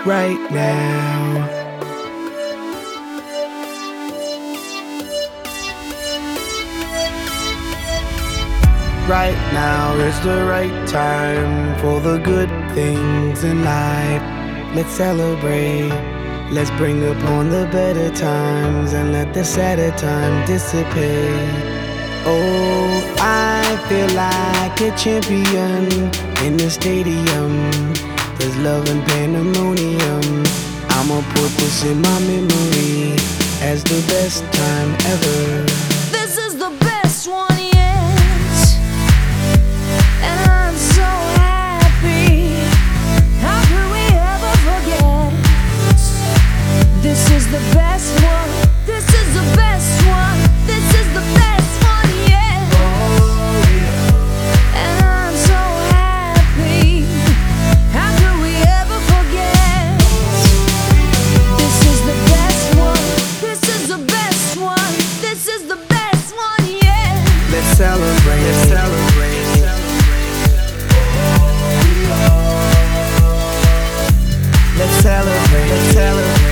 right now. Right now is the right time for the good things in life. Let's celebrate. Let's bring upon the better times and let the sadder time dissipate. Oh, I feel like a champion in the stadium. There's love and pandemonium. I'ma put this in my memory as the best time ever. This is the best one yet, and I'm so happy. How could we ever forget? This is the best one. This is the best one. This is the best one yet. And I'm so happy. How could we ever forget? This is the best one. This is the best one. This is the best one yet. Let's celebrate. Let's celebrate. Let's celebrate. Let's celebrate.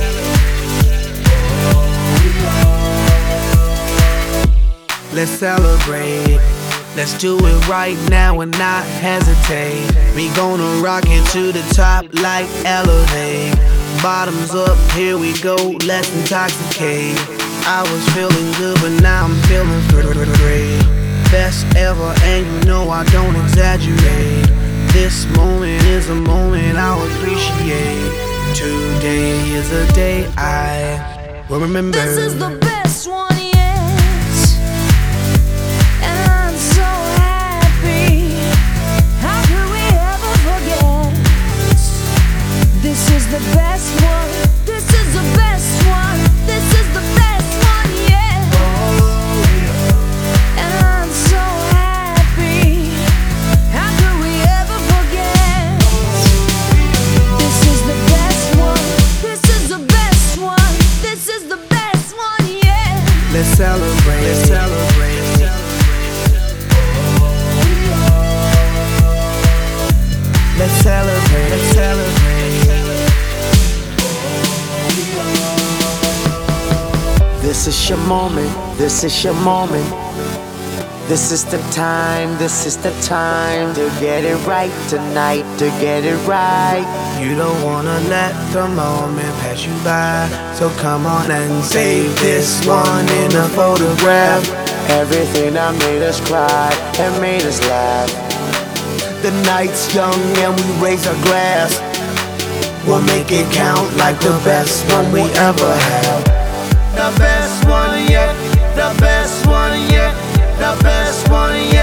Let's celebrate. Let's do it right now and not hesitate. We gonna rock it to the top like Elevate. Bottoms up, here we go, let's intoxicate. I was feeling good, but now I'm feeling great. Best ever, and you know I don't exaggerate. This moment is a moment I'll appreciate. Today is a day I will remember. This is the best one yet, and I'm so happy. How could we ever forget? This is the best one. This is the best one. This is the best one yet. And I'm so happy. How could we ever forget? This is the best one. This is the best one. This is the best one yet. Let's celebrate. Let's celebrate. Let's celebrate. Let's celebrate. This is your moment. This is your moment. This is the time. This is the time to get it right tonight. To get it right. You don't wanna let the moment pass you by, so come on and save this one in a photograph. Everything that made us cry and made us laugh. The night's young and we raise our glass. We'll make it count like the best one we ever had. The best one yet. The best one yet. The best one yet.